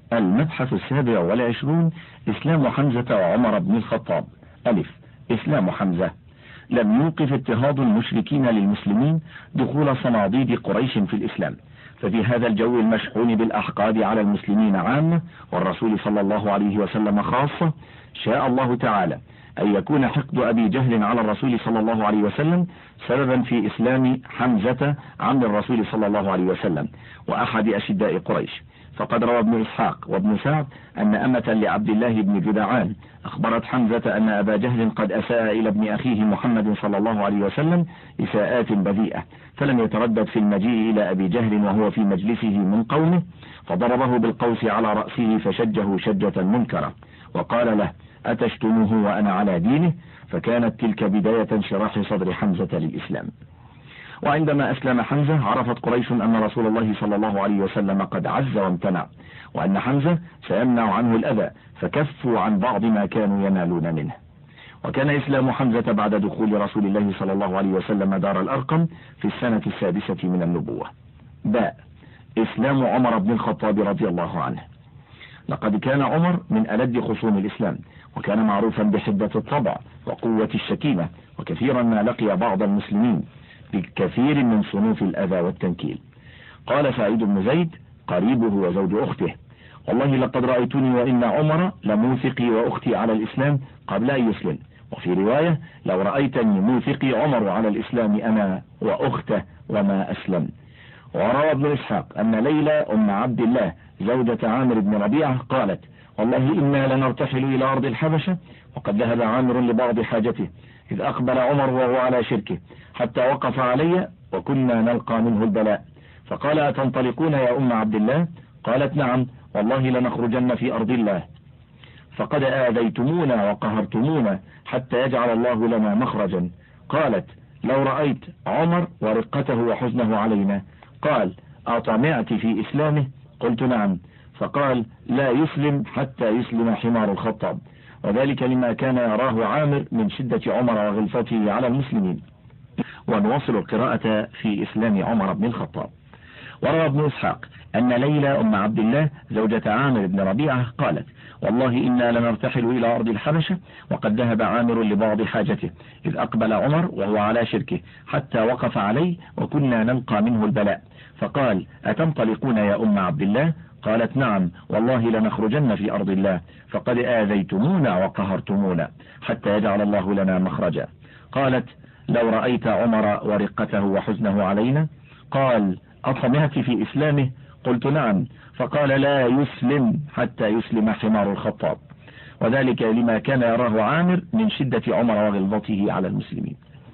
المبحث 27. إسلام حمزة وعمر بن الخطاب. ألف. إسلام حمزة. لم يوقف اضطهاد المشركين للمسلمين دخول صناديد قريش في الإسلام، ففي هذا الجو المشحون بالأحقاد على المسلمين عامة والرسول صلى الله عليه وسلم خاصة، شاء الله تعالى أن يكون حقد أبي جهل على الرسول صلى الله عليه وسلم سببا في إسلام حمزة عم الرسول صلى الله عليه وسلم وأحد أشداء قريش. فقد روى ابن إسحاق وابن سعد أن أمة لعبد الله بن جدعان أخبرت حمزة أن أبا جهل قد أساء إلى ابن أخيه محمد صلى الله عليه وسلم إساءات بذيئة، فلم يتردد في المجيء إلى أبي جهل وهو في مجلسه من قومه، فضربه بالقوس على رأسه فشجه شجة منكرة، وقال له: أتشتمه وأنا على دينه؟ فكانت تلك بداية انشراح صدر حمزة للإسلام. وعندما أسلم حمزة عرفت قريش أن رسول الله صلى الله عليه وسلم قد عز وامتنع، وأن حمزة سيمنع عنه الأذى، فكفوا عن بعض ما كانوا ينالون منه. وكان إسلام حمزة بعد دخول رسول الله صلى الله عليه وسلم دار الأرقم في السنة 6 من النبوة. باء. إسلام عمر بن الخطاب رضي الله عنه. لقد كان عمر من ألد خصوم الإسلام، وكان معروفا بحدة الطبع وقوة الشكيمة، وكثيرا ما لقي بعض المسلمين بكثير من صنوف الأذى والتنكيل. قال سعيد بن زيد قريبه وزوج أخته: والله لقد رأيتني وإن عمر لموثقي وأختي على الإسلام قبل أن يسلم. وفي رواية: لو رأيتني موثقي عمر على الإسلام أنا وأخته وما أسلم. وروى ابن إسحاق أن ليلى أم عبد الله زوجة عامر بن ربيعة قالت: والله إنا لنرتحل إلى أرض الحبشة وقد ذهب عامر لبعض حاجته، إذ أقبل عمر وهو على شركه حتى وقف علي وكنا نلقى منه البلاء، فقال: أتنطلقون يا أم عبد الله؟ قالت: نعم، والله لنخرجن في أرض الله، فقد آذيتمونا وقهرتمونا حتى يجعل الله لنا مخرجا. قالت: لو رأيت عمر ورقته وحزنه علينا. قال: أطمعت في إسلامه؟ قلت: نعم. فقال: لا يسلم حتى يسلم حمار الخطاب، وذلك لما كان يراه عامر من شدة عمر وغلفته على المسلمين. ونواصل القراءة في إسلام عمر بن الخطاب. وروى ابن إسحاق أن ليلى أم عبد الله زوجة عامر بن ربيعة قالت: والله إنا لنرتحل إلى أرض الحبشة وقد ذهب عامر لبعض حاجته، إذ أقبل عمر وهو على شركه حتى وقف عليه وكنا نلقى منه البلاء، فقال: أتنطلقون يا أم عبد الله؟ قالت: نعم، والله لنخرجن في أرض الله، فقد آذيتمونا وقهرتمونا حتى يجعل الله لنا مخرجا. قالت: لو رأيت عمر ورقته وحزنه علينا؟ قال: أطمعت في إسلامه؟ قلت: نعم. فقال: لا يسلم حتى يسلم حمار الخطاب، وذلك لما كان يراه عامر من شدة عمر وغلظته على المسلمين.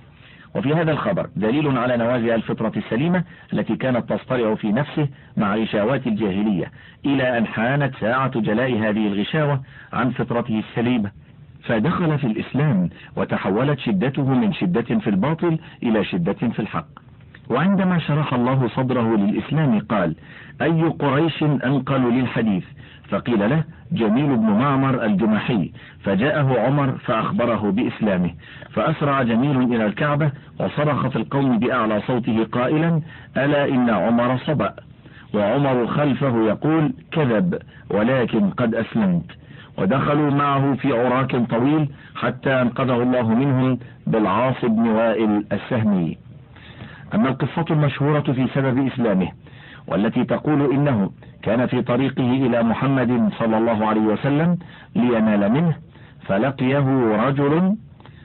وفي هذا الخبر دليل على نوازع الفطرة السليمة التي كانت تصطرع في نفسه مع غشاوات الجاهلية، إلى أن حانت ساعة جلاء هذه الغشاوة عن فطرته السليمة، فدخل في الإسلام وتحولت شدته من شدة في الباطل إلى شدة في الحق. وعندما شرح الله صدره للإسلام قال: أي قريش أنقل للحديث؟ فقيل له: جميل بن معمر الجمحي، فجاءه عمر فأخبره بإسلامه، فأسرع جميل إلى الكعبة وصرخ في القوم بأعلى صوته قائلا: ألا إن عمر صبأ، وعمر خلفه يقول: كذب، ولكن قد أسلمت. ودخلوا معه في عراك طويل حتى أنقذه الله منهم بالعاص بن وائل السهمي. أما القصة المشهورة في سبب إسلامه والتي تقول إنه كان في طريقه إلى محمد صلى الله عليه وسلم لينال منه، فلقيه رجل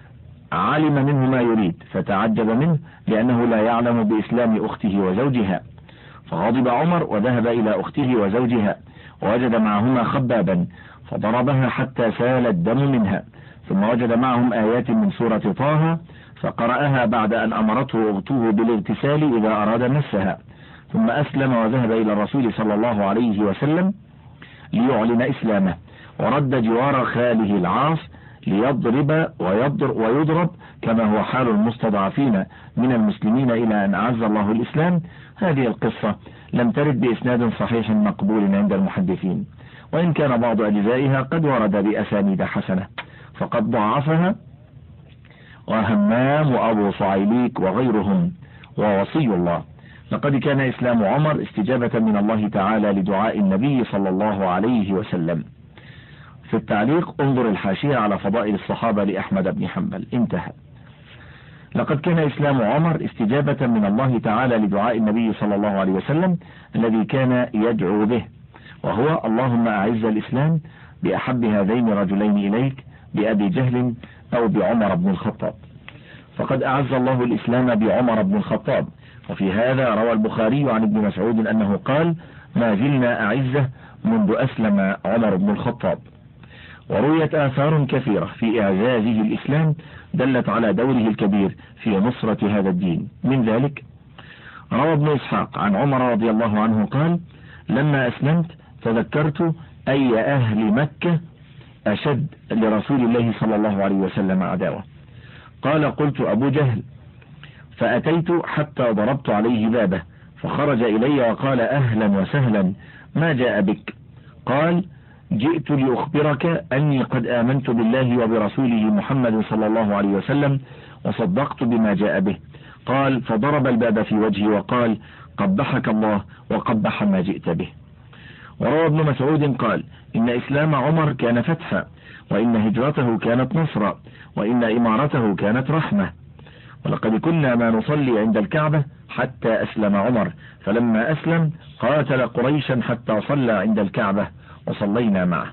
علم منه ما يريد فتعجب منه لأنه لا يعلم بإسلام أخته وزوجها، فغضب عمر وذهب إلى أخته وزوجها ووجد معهما خبابا فضربها حتى سال الدم منها، ثم وجد معهم آيات من سورة طه فقرأها بعد أن أمرته أخته بالاغتسال إذا أراد مسها، ثم أسلم وذهب إلى الرسول صلى الله عليه وسلم ليعلن إسلامه، ورد جوار خاله العاص ليضرب ويضرب كما هو حال المستضعفين من المسلمين إلى أن أعز الله الإسلام. هذه القصة لم ترد بإسناد صحيح مقبول عند المحدثين، وإن كان بعض أجزائها قد ورد بأسانيد حسنة، فقد ضعفها وهمام وأبو صعيليك وغيرهم ووصي الله. لقد كان إسلام عمر استجابة من الله تعالى لدعاء النبي صلى الله عليه وسلم. في التعليق انظر الحاشية على فضائل الصحابة لأحمد بن حنبل. انتهى. لقد كان إسلام عمر استجابة من الله تعالى لدعاء النبي صلى الله عليه وسلم الذي كان يدعو به، وهو: اللهم أعز الإسلام بأحب هذين الرجلين إليك، بأبي جهل أو بعمر بن الخطاب. فقد أعز الله الإسلام بعمر بن الخطاب، وفي هذا روى البخاري عن ابن مسعود أنه قال: ما زلنا أعزة منذ أسلم عمر بن الخطاب. ورويت آثار كثيرة في إعزازه الإسلام دلت على دوره الكبير في نصرة هذا الدين. من ذلك روى ابن إسحاق عن عمر رضي الله عنه قال: لما أسلمت تذكرت أي أهل مكة أشد لرسول الله صلى الله عليه وسلم عداوة. قال: قلت أبو جهل، فأتيت حتى ضربت عليه بابه، فخرج إلي وقال: أهلا وسهلا، ما جاء بك؟ قال: جئت لأخبرك أني قد آمنت بالله وبرسوله محمد صلى الله عليه وسلم وصدقت بما جاء به. قال: فضرب الباب في وجهي وقال: قبحك الله وقبح ما جئت به. وروى ابن مسعود قال: إن إسلام عمر كان فتحا، وإن هجرته كانت نصرا، وإن إمارته كانت رحمة. ولقد كنا ما نصلي عند الكعبة حتى أسلم عمر، فلما أسلم قاتل قريشا حتى صلى عند الكعبة وصلينا معه.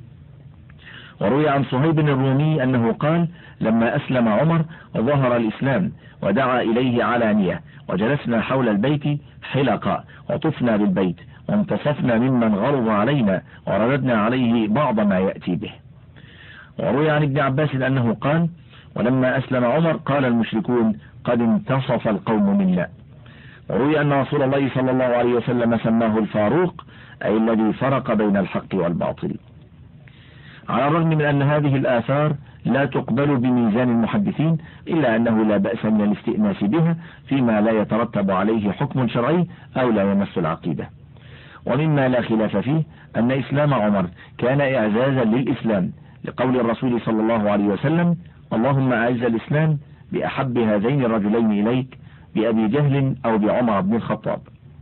وروي عن صهيب الرومي أنه قال: لما أسلم عمر ظهر الإسلام ودعا إليه علانية، وجلسنا حول البيت حلقا، وطفنا بالبيت، وانتصفنا ممن غلظ علينا، ورددنا عليه بعض ما يأتي به. وروي عن ابن عباس أنه قال: ولما أسلم عمر قال المشركون: قد انتصف القوم منا. وروي أن رسول الله صلى الله عليه وسلم سماه الفاروق، أي الذي فرق بين الحق والباطل. على الرغم من أن هذه الآثار لا تقبل بميزان المحدثين، إلا أنه لا بأس من الاستئناس بها فيما لا يترتب عليه حكم شرعي أو لا يمس العقيدة. ومما لا خلاف فيه أن إسلام عمر كان إعزازا للإسلام، لقول الرسول صلى الله عليه وسلم: اللهم أعز الإسلام بأحب هذين الرجلين إليك، بأبي جهل أو بعمر بن الخطاب.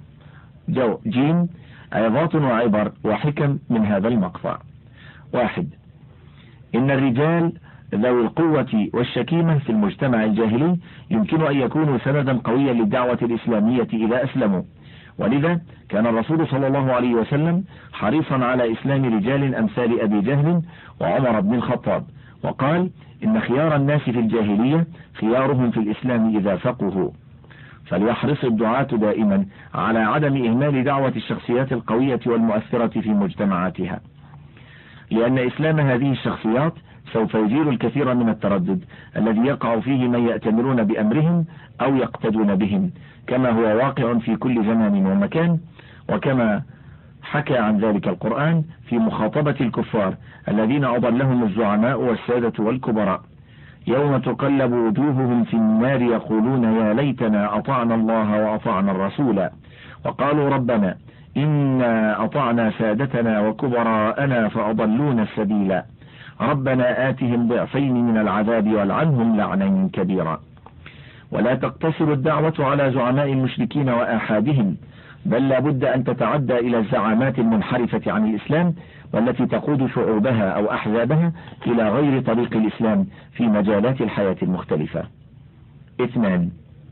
جيم عظات وعبر وحكم من هذا المقطع. 1. إن الرجال ذوي القوة والشكيمة في المجتمع الجاهلي يمكن أن يكونوا سندا قويا للدعوة الإسلامية إذا أسلموا، ولذا كان الرسول صلى الله عليه وسلم حريصا على إسلام رجال أمثال أبي جهل وعمر بن الخطاب، وقال: إن خيار الناس في الجاهلية خيارهم في الإسلام إذا فقهوا. فليحرص الدعاة دائما على عدم إهمال دعوة الشخصيات القوية والمؤثرة في مجتمعاتها، لأن إسلام هذه الشخصيات سوف يزيل الكثير من التردد الذي يقع فيه من يأتمرون بأمرهم أو يقتدون بهم، كما هو واقع في كل زمان ومكان، وكما حكى عن ذلك القرآن في مخاطبة الكفار الذين أضلهم الزعماء والسادة والكبراء: يوم تقلب وجوههم في النار يقولون يا ليتنا أطعنا الله وأطعنا الرسول، وقالوا ربنا إنا أطعنا سادتنا وكبراءنا فأضلونا السبيل، ربنا آتهم ضعفين من العذاب والعنهم لعنا كبيرا. ولا تقتصر الدعوة على زعماء المشركين وآحادهم، بل لا بد أن تتعدى إلى الزعامات المنحرفة عن الإسلام والتي تقود شعوبها أو أحزابها إلى غير طريق الإسلام في مجالات الحياة المختلفة. 2.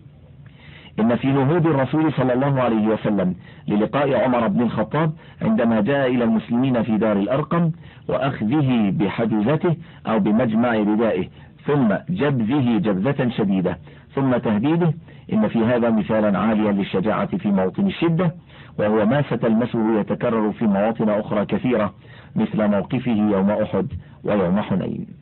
إن في نهوض الرسول صلى الله عليه وسلم للقاء عمر بن الخطاب عندما جاء إلى المسلمين في دار الأرقم وأخذه بحدوثته أو بمجمع ردائه ثم جبذه جبذة شديدة ثم تهديده، إن في هذا مثالا عاليا للشجاعة في موطن الشدة، وهو ما ستلمسه يتكرر في مواطن أخرى كثيرة مثل موقفه يوم أحد ويوم حنين.